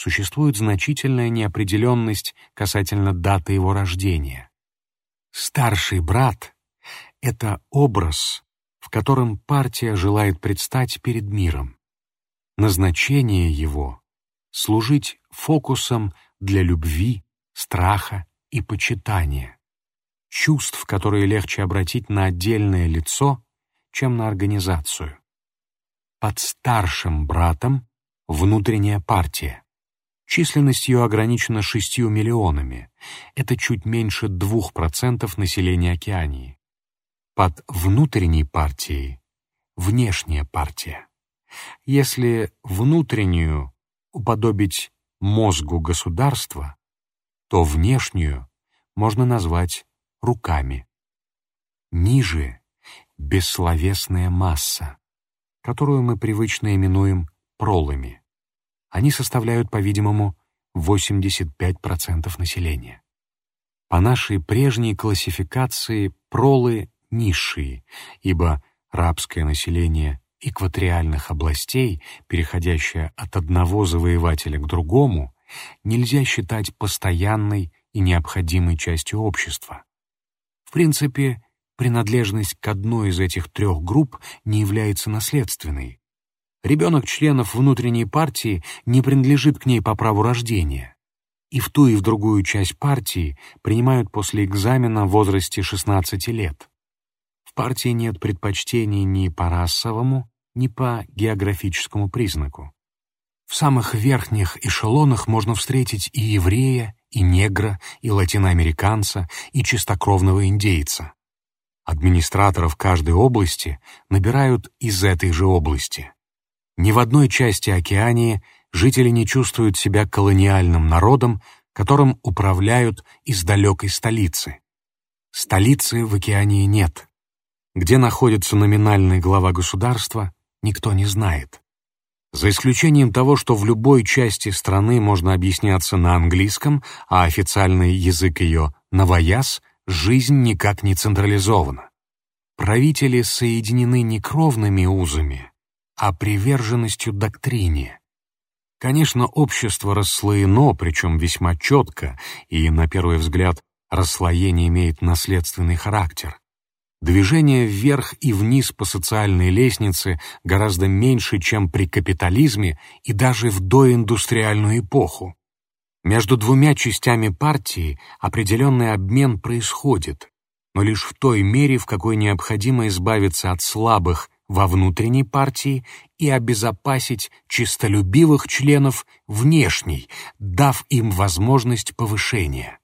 существует значительная неопределенность касательно даты его рождения. Старший брат — это образ, в котором партия желает предстать перед миром. Назначение его — служить фокусом для любви, страха и почитания, чувств, которые легче обратить на отдельное лицо, чем на организацию. Под старшим братом — внутренняя партия. Численность ее ограничена 6 миллионами. Это чуть меньше 2% населения Океании. Под внутренней партией — внешняя партия. Если внутреннюю уподобить мозгу государства, то внешнюю можно назвать руками. Ниже — бессловесная масса, которую мы привычно именуем пролами. Они составляют, по-видимому, 85% населения. По нашей прежней классификации пролы низшие, ибо рабское население экваториальных областей, переходящее от одного завоевателя к другому, нельзя считать постоянной и необходимой частью общества. В принципе, принадлежность к одной из этих 3 групп не является наследственной. Ребенок членов внутренней партии не принадлежит к ней по праву рождения, и в ту и в другую часть партии принимают после экзамена в возрасте 16 лет. В партии нет предпочтений ни по расовому, ни по географическому признаку. В самых верхних эшелонах можно встретить и еврея, и негра, и латиноамериканца, и чистокровного индейца. Администраторов каждой области набирают из этой же области. Ни в одной части Океании жители не чувствуют себя колониальным народом, которым управляют из далекой столицы. Столицы в Океании нет. Где находится номинальный глава государства, никто не знает. За исключением того, что в любой части страны можно объясняться на английском, а официальный язык ее — новояз, жизнь никак не централизована. Правители соединены не кровными узами, а приверженностью доктрине. Конечно, общество расслоено, причем весьма четко, и, на первый взгляд, расслоение имеет наследственный характер. Движение вверх и вниз по социальной лестнице гораздо меньше, чем при капитализме и даже в доиндустриальную эпоху. Между 2 частями партии определенный обмен происходит, но лишь в той мере, в какой необходимо избавиться от слабых во внутренней партии и обезопасить честолюбивых членов внешней, дав им возможность повышения.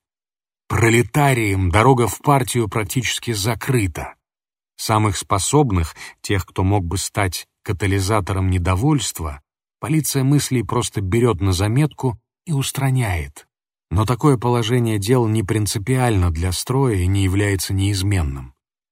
Пролетариям дорога в партию практически закрыта. Самых способных, тех, кто мог бы стать катализатором недовольства, полиция мыслей просто берет на заметку и устраняет. Но такое положение дел не принципиально для строя и не является неизменным.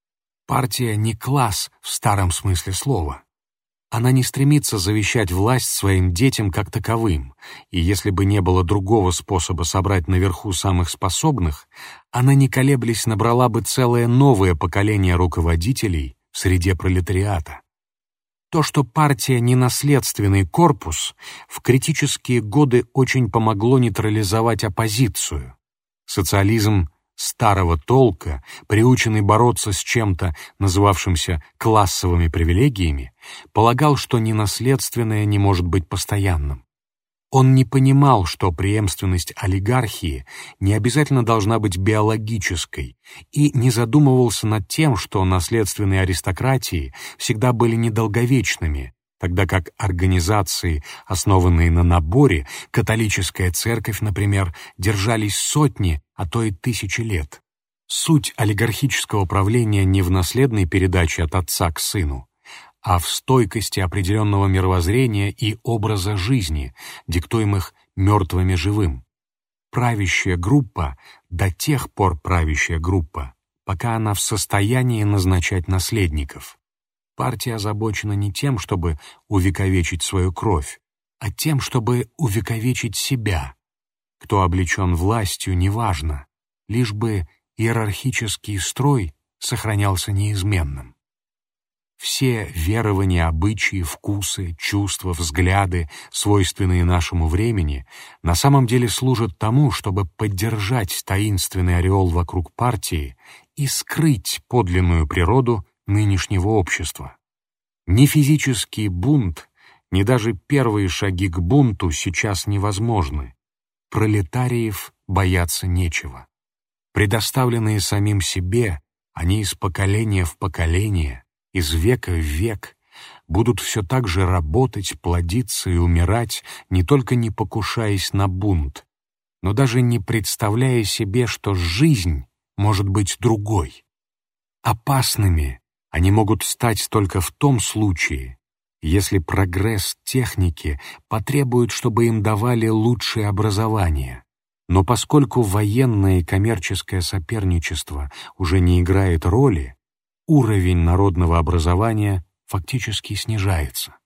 Партия не класс в старом смысле слова. Она не стремится завещать власть своим детям как таковым, и если бы не было другого способа собрать наверху самых способных, она, не колеблясь, набрала бы целое новое поколение руководителей в среде пролетариата. То, что партия не наследственный корпус, в критические годы очень помогло нейтрализовать оппозицию. Социализм старого толка, приученный бороться с чем-то, называвшимся классовыми привилегиями, полагал, что ненаследственное не может быть постоянным. Он не понимал, что преемственность олигархии не обязательно должна быть биологической, и не задумывался над тем, что наследственные аристократии всегда были недолговечными, тогда как организации, основанные на наборе, католическая церковь, например, держались сотни, а то и 1000 лет. Суть олигархического правления не в наследной передаче от отца к сыну, а в стойкости определенного мировоззрения и образа жизни, диктуемых мертвыми живым. Правящая группа до тех пор правящая группа, пока она в состоянии назначать наследников. Партия озабочена не тем, чтобы увековечить свою кровь, а тем, чтобы увековечить себя. Кто облечен властью, неважно, лишь бы иерархический строй сохранялся неизменным. Все верования, обычаи, вкусы, чувства, взгляды, свойственные нашему времени, на самом деле служат тому, чтобы поддержать таинственный ореол вокруг партии и скрыть подлинную природу нынешнего общества. Ни физический бунт, ни даже первые шаги к бунту сейчас невозможны. Пролетариев бояться нечего. Предоставленные самим себе, они из поколения в поколение, из века в век, будут все так же работать, плодиться и умирать, не только не покушаясь на бунт, но даже не представляя себе, что жизнь может быть другой. Опасными они могут стать только в том случае, если прогресс техники потребует, чтобы им давали лучшее образование. Но поскольку военное и коммерческое соперничество уже не играет роли, уровень народного образования фактически снижается.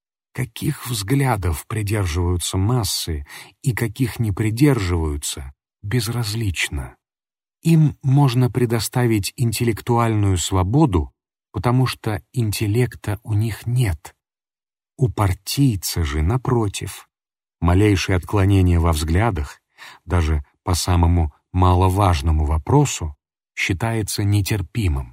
Каких взглядов придерживаются массы и каких не придерживаются, безразлично. Им можно предоставить интеллектуальную свободу, потому что интеллекта у них нет. У партийца же, напротив, малейшее отклонение во взглядах, даже по самому маловажному вопросу, считается нетерпимым.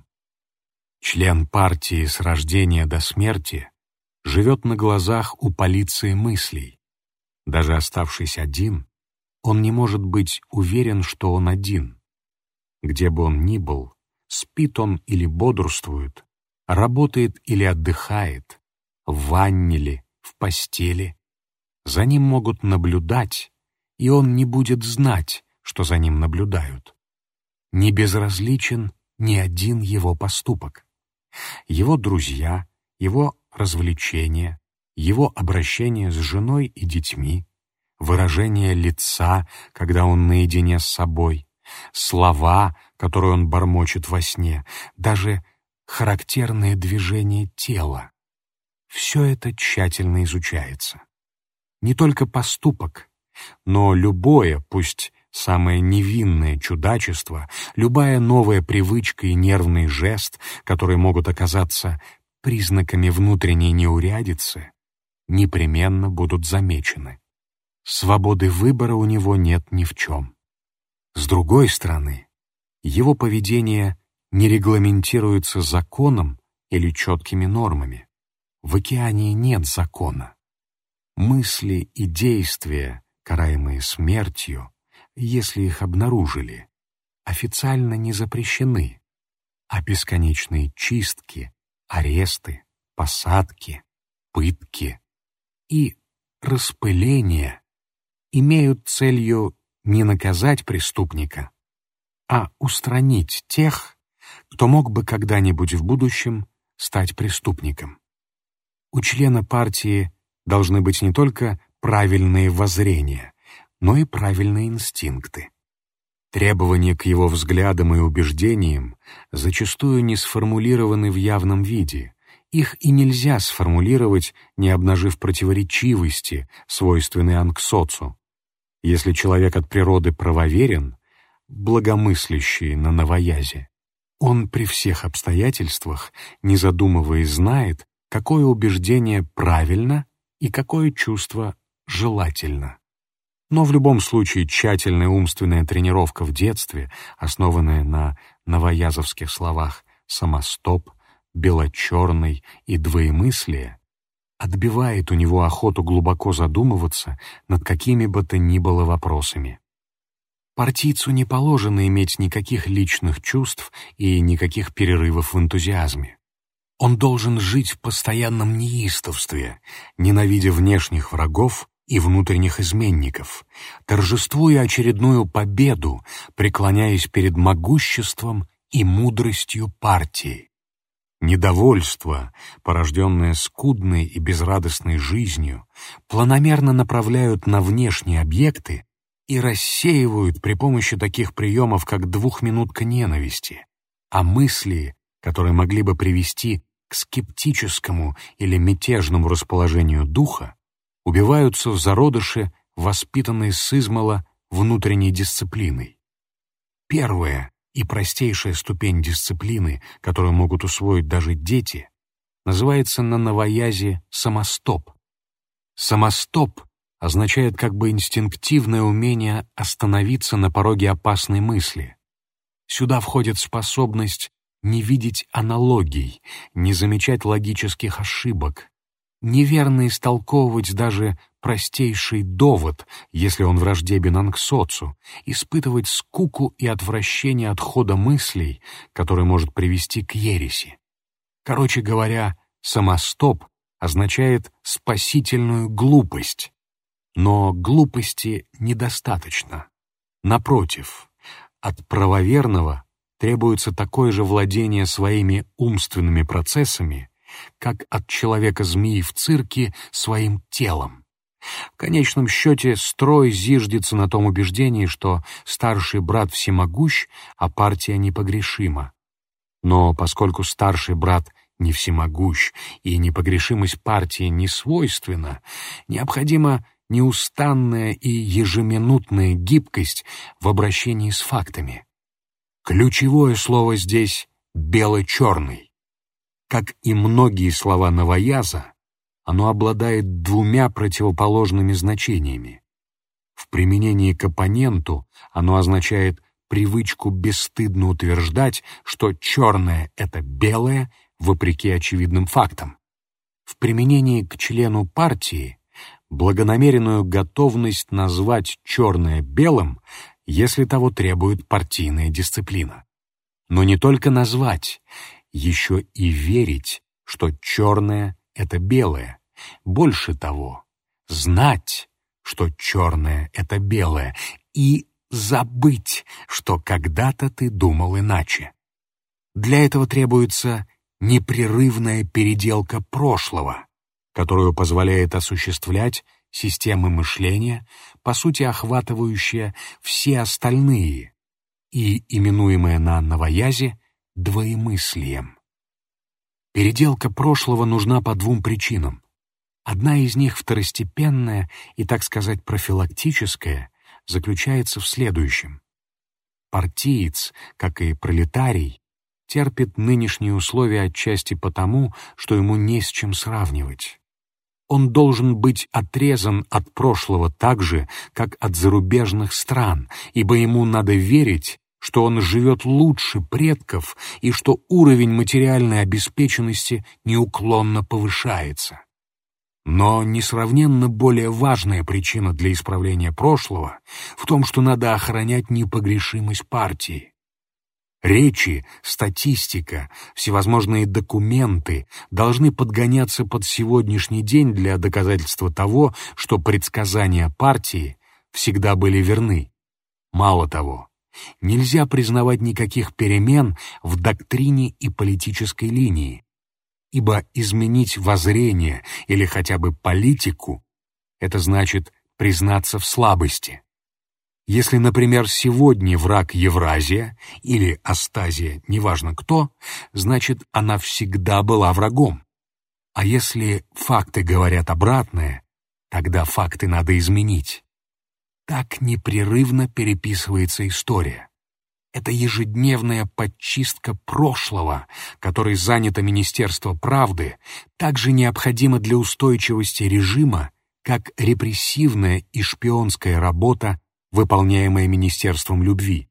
Член партии с рождения до смерти живет на глазах у полиции мыслей. Даже оставшись один, он не может быть уверен, что он один. Где бы он ни был, спит он или бодрствует, работает или отдыхает, в ванне ли, в постели. За ним могут наблюдать, и он не будет знать, что за ним наблюдают. Не безразличен ни один его поступок. Его друзья, его развлечения, его обращение с женой и детьми, выражение лица, когда он наедине с собой, слова, которые он бормочет во сне, даже характерные движения тела. Все это тщательно изучается. Не только поступок, но любое, пусть самое невинное чудачество, любая новая привычка и нервный жест, которые могут оказаться признаками внутренней неурядицы, непременно будут замечены. Свободы выбора у него нет ни в чем. С другой стороны, его поведение не регламентируется законом или четкими нормами. В океане нет закона. Мысли и действия, караемые смертью, если их обнаружили, официально не запрещены, а бесконечные чистки, аресты, посадки, пытки и распыления имеют целью не наказать преступника, а устранить тех, кто мог бы когда-нибудь в будущем стать преступником. У члена партии должны быть не только правильные воззрения, но и правильные инстинкты. Требования к его взглядам и убеждениям зачастую не сформулированы в явном виде. Их и нельзя сформулировать, не обнажив противоречивости, свойственной анксоцу. Если человек от природы правоверен, благомыслящий на новоязе, он при всех обстоятельствах, не задумываясь, знает, какое убеждение правильно и какое чувство желательно. Но в любом случае тщательная умственная тренировка в детстве, основанная на новоязовских словах «самостоп», «бело-черный» и «двоемыслие», отбивает у него охоту глубоко задумываться над какими бы то ни было вопросами. Партийцу не положено иметь никаких личных чувств и никаких перерывов в энтузиазме. Он должен жить в постоянном неистовстве, ненавидя внешних врагов и внутренних изменников, торжествуя очередную победу, преклоняясь перед могуществом и мудростью партии. Недовольство, порожденное скудной и безрадостной жизнью, планомерно направляют на внешние объекты и рассеивают при помощи таких приемов, как двухминутка ненависти, а мысли, которые могли бы привести к скептическому или мятежному расположению духа, убиваются в зародыше, воспитанной сызмала внутренней дисциплиной. Первая и простейшая ступень дисциплины, которую могут усвоить даже дети, называется на новоязе «самостоп». Самостоп означает как бы инстинктивное умение остановиться на пороге опасной мысли. Сюда входит способность не видеть аналогий, не замечать логических ошибок, неверно истолковывать даже простейший довод, если он враждебен анксоцу, испытывать скуку и отвращение от хода мыслей, который может привести к ереси. Короче говоря, самостоп означает спасительную глупость. Но глупости недостаточно. Напротив, от правоверного требуется такое же владение своими умственными процессами, как от человека-змеи в цирке своим телом. В конечном счете строй зиждется на том убеждении, что старший брат всемогущ, а партия непогрешима. Но поскольку старший брат не всемогущ и непогрешимость партии не свойственна, необходима неустанная и ежеминутная гибкость в обращении с фактами. Ключевое слово здесь «бело-черный». Как и многие слова новояза, оно обладает двумя противоположными значениями. В применении к оппоненту оно означает привычку бесстыдно утверждать, что черное — это белое, вопреки очевидным фактам. В применении к члену партии благонамеренную готовность назвать черное белым, если того требует партийная дисциплина. Но не только назвать, еще и верить, что черное — это белое. Больше того, знать, что черное — это белое, и забыть, что когда-то ты думал иначе. Для этого требуется непрерывная переделка прошлого, которую позволяет осуществлять системы мышления, по сути охватывающие все остальные и именуемые на новоязе двоемыслием. Переделка прошлого нужна по двум причинам. Одна из них второстепенная и, так сказать, профилактическая, заключается в следующем. Партиец, как и пролетарий, терпит нынешние условия отчасти потому, что ему не с чем сравнивать. Он должен быть отрезан от прошлого так же, как от зарубежных стран, ибо ему надо верить, что он живет лучше предков и что уровень материальной обеспеченности неуклонно повышается. Но несравненно более важная причина для исправления прошлого в том, что надо охранять непогрешимость партии. Речи, статистика, всевозможные документы должны подгоняться под сегодняшний день для доказательства того, что предсказания партии всегда были верны. Мало того, нельзя признавать никаких перемен в доктрине и политической линии, ибо изменить воззрение или хотя бы политику — это значит признаться в слабости. Если, например, сегодня враг Евразия или Астазия, неважно кто, значит, она всегда была врагом. А если факты говорят обратное, тогда факты надо изменить. Так непрерывно переписывается история. Это ежедневная подчистка прошлого, которой занято Министерство правды, также необходима для устойчивости режима, как репрессивная и шпионская работа, выполняемая Министерством любви.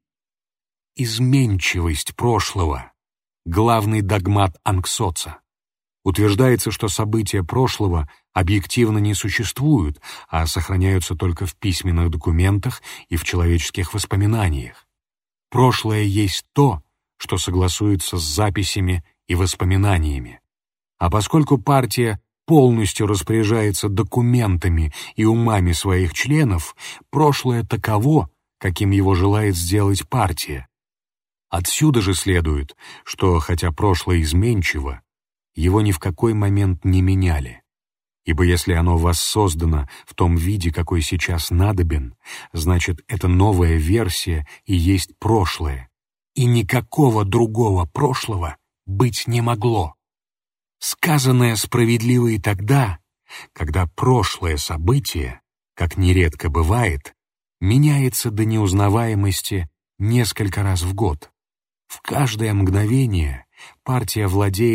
Изменчивость прошлого — главный догмат анксоца. Утверждается, что события прошлого объективно не существуют, а сохраняются только в письменных документах и в человеческих воспоминаниях. Прошлое есть то, что согласуется с записями и воспоминаниями. А поскольку партия полностью распоряжается документами и умами своих членов, прошлое таково, каким его желает сделать партия. Отсюда же следует, что, хотя прошлое изменчиво, его ни в какой момент не меняли. Ибо если оно воссоздано в том виде, какой сейчас надобен, значит, это новая версия и есть прошлое, и никакого другого прошлого быть не могло. Сказанное справедливо и тогда, когда прошлое событие, как нередко бывает, меняется до неузнаваемости несколько раз в год. В каждое мгновение партия владеет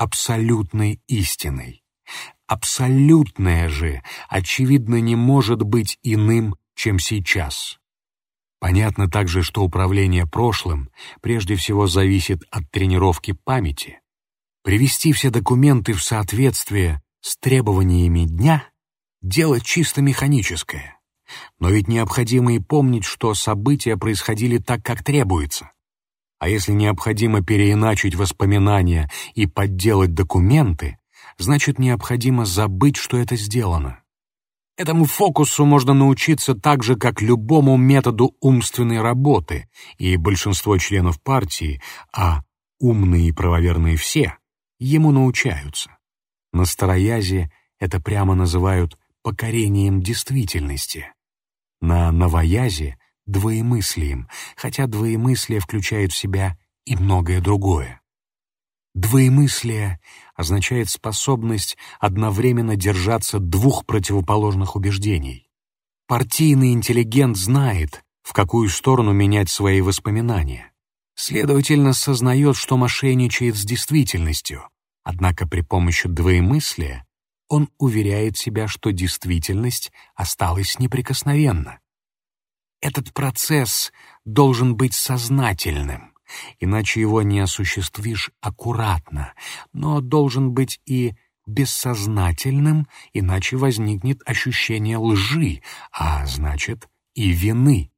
абсолютной истиной. Абсолютное же, очевидно, не может быть иным, чем сейчас. Понятно также, что управление прошлым прежде всего зависит от тренировки памяти. Привести все документы в соответствие с требованиями дня — дело чисто механическое. Но ведь необходимо и помнить, что события происходили так, как требуется. А если необходимо переиначить воспоминания и подделать документы, значит, необходимо забыть, что это сделано. Этому фокусу можно научиться так же, как любому методу умственной работы, и большинство членов партии, а умные и правоверные все, ему научаются. На староязе это прямо называют покорением действительности. На новоязе — двоемыслием, хотя двоемыслие включает в себя и многое другое. Двоемыслие означает способность одновременно держаться двух противоположных убеждений. Партийный интеллигент знает, в какую сторону менять свои воспоминания. Следовательно, сознает, что мошенничает с действительностью, однако при помощи двоемыслия он уверяет себя, что действительность осталась неприкосновенна. Этот процесс должен быть сознательным, иначе его не осуществишь аккуратно, но должен быть и бессознательным, иначе возникнет ощущение лжи, а значит и вины.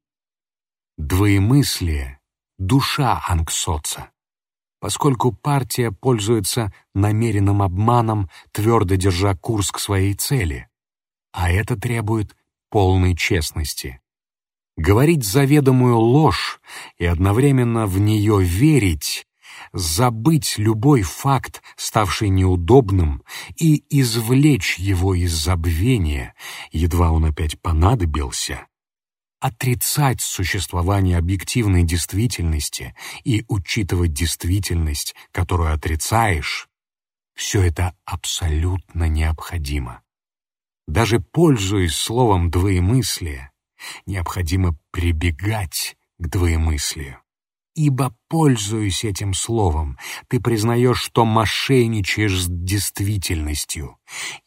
Двоемыслие — душа анксоца. Поскольку партия пользуется намеренным обманом, твердо держа курс к своей цели, а это требует полной честности. Говорить заведомую ложь и одновременно в нее верить, забыть любой факт, ставший неудобным, и извлечь его из забвения, едва он опять понадобился, отрицать существование объективной действительности и учитывать действительность, которую отрицаешь, все это абсолютно необходимо. Даже пользуясь словом «двоемыслие», необходимо прибегать к двоемыслию. Ибо, пользуясь этим словом, ты признаешь, что мошенничаешь с действительностью.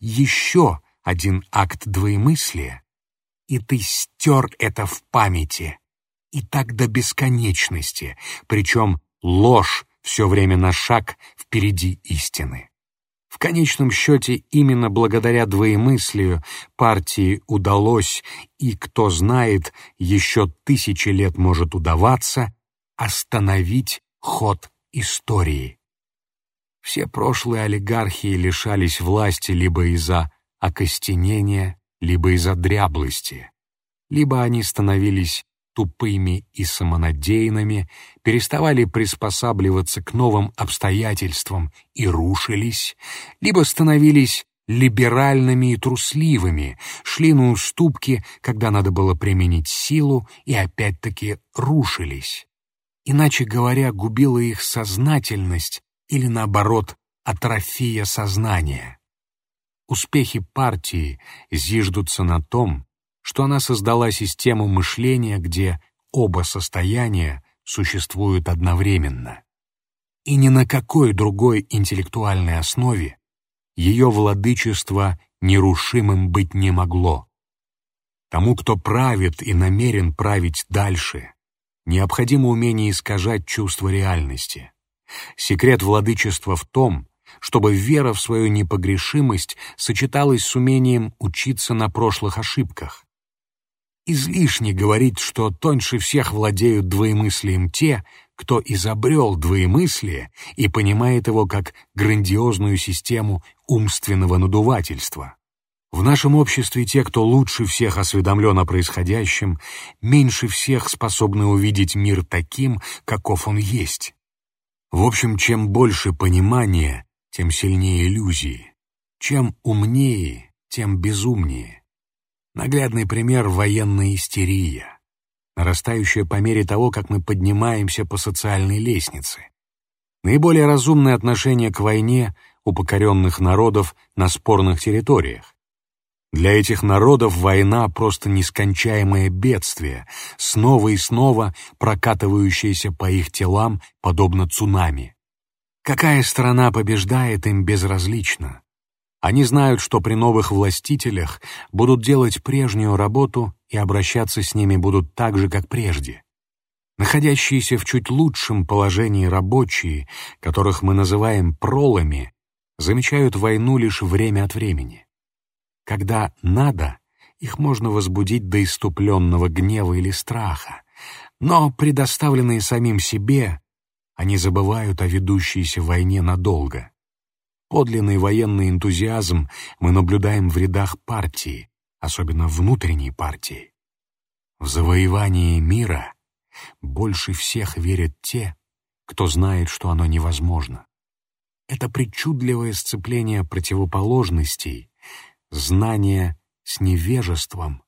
Еще один акт двоемыслия, и ты стер это в памяти. И так до бесконечности, причем ложь все время на шаг впереди истины. В конечном счете, именно благодаря двоемыслию партии удалось, и, кто знает, еще 1000 лет может удаваться, остановить ход истории. Все прошлые олигархии лишались власти либо из-за окостенения, либо из-за дряблости, либо они становились тупыми и самонадеянными, переставали приспосабливаться к новым обстоятельствам и рушились, либо становились либеральными и трусливыми, шли на уступки, когда надо было применить силу, и опять-таки рушились. Иначе говоря, губила их сознательность или, наоборот, атрофия сознания. Успехи партии зиждутся на том, что она создала систему мышления, где оба состояния существуют одновременно. И ни на какой другой интеллектуальной основе ее владычество нерушимым быть не могло. Тому, кто правит и намерен править дальше, необходимо умение искажать чувство реальности. Секрет владычества в том, чтобы вера в свою непогрешимость сочеталась с умением учиться на прошлых ошибках. Излишне говорить, что тоньше всех владеют двоемыслием те, кто изобрел двоемыслие и понимает его как грандиозную систему умственного надувательства. В нашем обществе те, кто лучше всех осведомлен о происходящем, меньше всех способны увидеть мир таким, каков он есть. В общем, чем больше понимания, тем сильнее иллюзии. Чем умнее, тем безумнее. Наглядный пример — военная истерия, нарастающая по мере того, как мы поднимаемся по социальной лестнице. Наиболее разумное отношение к войне у покоренных народов на спорных территориях. Для этих народов война — просто нескончаемое бедствие, снова и снова прокатывающееся по их телам, подобно цунами. Какая сторона побеждает, им безразлично. Они знают, что при новых властителях будут делать прежнюю работу и обращаться с ними будут так же, как прежде. Находящиеся в чуть лучшем положении рабочие, которых мы называем пролами, замечают войну лишь время от времени. Когда надо, их можно возбудить до исступленного гнева или страха, но, предоставленные самим себе, они забывают о ведущейся войне надолго. Подлинный военный энтузиазм мы наблюдаем в рядах партии, особенно внутренней партии. В завоевании мира больше всех верят те, кто знает, что оно невозможно. Это причудливое сцепление противоположностей, знания с невежеством,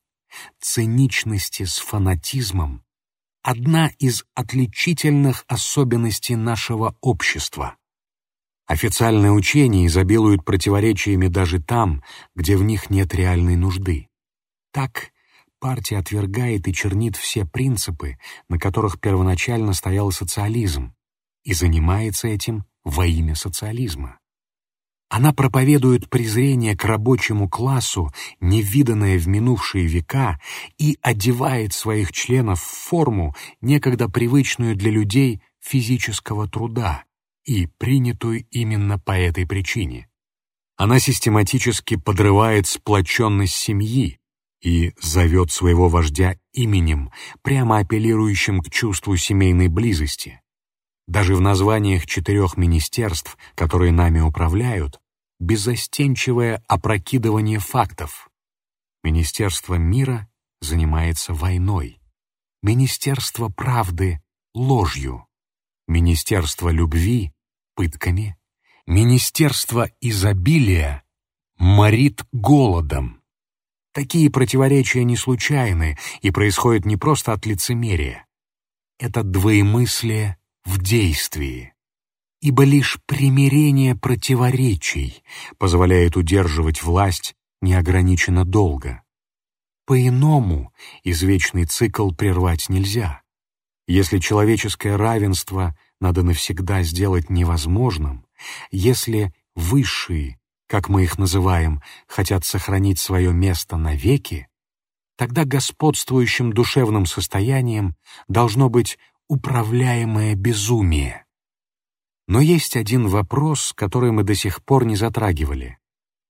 циничности с фанатизмом — одна из отличительных особенностей нашего общества. Официальные учения изобилуют противоречиями даже там, где в них нет реальной нужды. Так, партия отвергает и чернит все принципы, на которых первоначально стоял социализм, и занимается этим во имя социализма. Она проповедует презрение к рабочему классу, невиданное в минувшие века, и одевает своих членов в форму, некогда привычную для людей физического труда, и принятую именно по этой причине. Она систематически подрывает сплоченность семьи и зовет своего вождя именем, прямо апеллирующим к чувству семейной близости. Даже в названиях 4 министерств, которые нами управляют, беззастенчивое опрокидывание фактов. Министерство мира занимается войной, Министерство правды — ложью, Министерство любви — пытками, Министерство изобилия морит голодом. Такие противоречия не случайны и происходят не просто от лицемерия. Это двоемыслие в действии. Ибо лишь примирение противоречий позволяет удерживать власть неограниченно долго. По-иному извечный цикл прервать нельзя. Если человеческое равенство надо навсегда сделать невозможным, если высшие, как мы их называем, хотят сохранить свое место навеки, тогда господствующим душевным состоянием должно быть управляемое безумие. Но есть один вопрос, который мы до сих пор не затрагивали.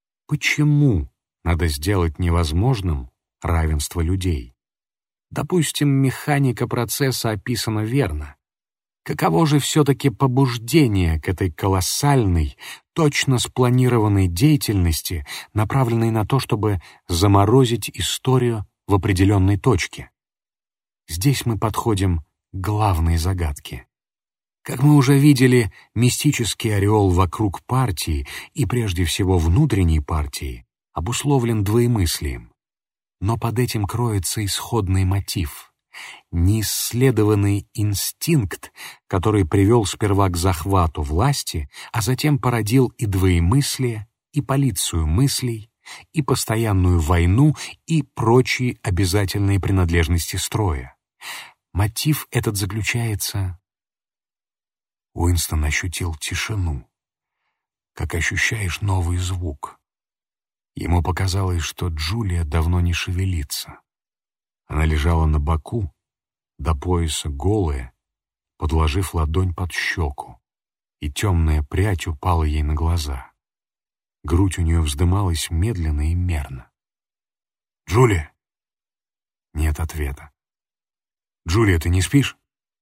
Почему надо сделать невозможным равенство людей? Допустим, механика процесса описана верно. Каково же все-таки побуждение к этой колоссальной, точно спланированной деятельности, направленной на то, чтобы заморозить историю в определенной точке? Здесь мы подходим к главной загадке. Как мы уже видели, мистический ореол вокруг партии и прежде всего внутренней партии обусловлен двоемыслием. Но под этим кроется исходный мотив, неисследованный инстинкт, который привел сперва к захвату власти, а затем породил и двоемыслие, и полицию мыслей, и постоянную войну, и прочие обязательные принадлежности строя. Мотив этот заключается... Уинстон ощутил тишину, как ощущаешь новый звук. Ему показалось, что Джулия давно не шевелится. Она лежала на боку, до пояса голая, подложив ладонь под щеку, и темная прядь упала ей на глаза. Грудь у нее вздымалась медленно и мерно. «Джулия!» Нет ответа. «Джулия, ты не спишь?»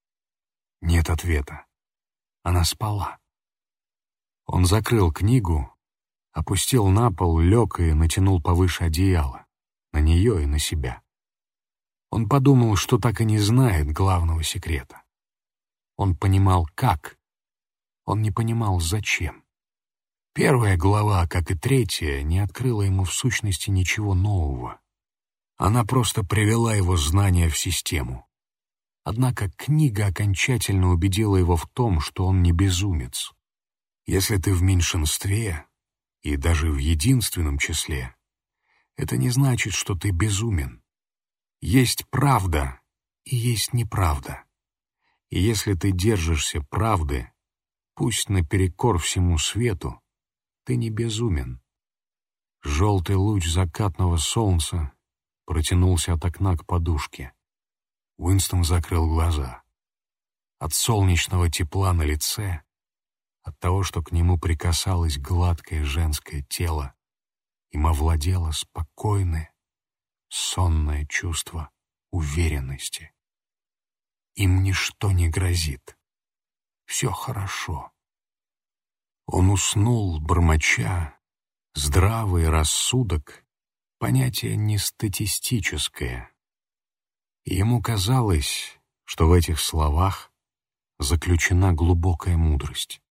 Нет ответа. Она спала. Он закрыл книгу, опустил на пол, лег и натянул повыше одеяло, на нее и на себя. Он подумал, что так и не знает главного секрета. Он понимал, как. Он не понимал, зачем. Первая глава, как и третья, не открыла ему в сущности ничего нового. Она просто привела его знания в систему. Однако книга окончательно убедила его в том, что он не безумец. Если ты в меньшинстве, и даже в единственном числе, это не значит, что ты безумен. Есть правда и есть неправда. И если ты держишься правды, Пусть наперекор всему свету ты не безумен. Желтый луч закатного солнца протянулся от окна к подушке. Уинстон закрыл глаза. От солнечного тепла на лице, от того, что к нему прикасалось гладкое женское тело, им овладело спокойное, сонное чувство уверенности. Им ничто не грозит. Все хорошо. Он уснул, бормоча: здравый рассудок — понятие не статистическое. И ему казалось, что в этих словах заключена глубокая мудрость.